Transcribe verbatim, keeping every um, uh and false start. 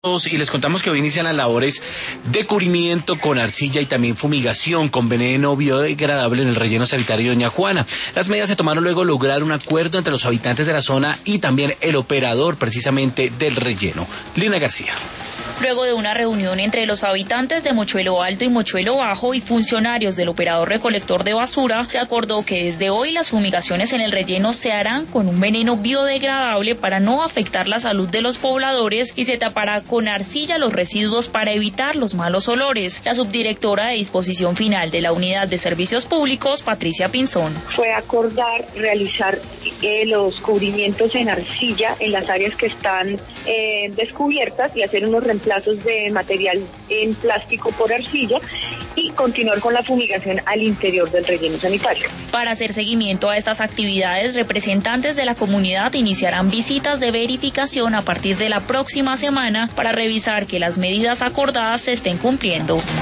Y les contamos que hoy inician las labores de cubrimiento con arcilla y también fumigación con veneno biodegradable en el relleno sanitario Doña Juana. Las medidas se tomaron luego de lograr un acuerdo entre los habitantes de la zona y también el operador precisamente del relleno. Lina García. Luego de una reunión entre los habitantes de Mochuelo Alto y Mochuelo Bajo y funcionarios del operador recolector de basura, se acordó que desde hoy las fumigaciones en el relleno se harán con un veneno biodegradable para no afectar la salud de los pobladores y se tapará con arcilla los residuos para evitar los malos olores. La subdirectora de disposición final de la Unidad de Servicios Públicos, Patricia Pinzón. Fue acordar realizar eh, los cubrimientos en arcilla en las áreas que están eh, descubiertas y hacer unos reemplazos de material en plástico por arcilla y continuar con la fumigación al interior del relleno sanitario. Para hacer seguimiento a estas actividades, representantes de la comunidad iniciarán visitas de verificación a partir de la próxima semana para revisar que las medidas acordadas se estén cumpliendo.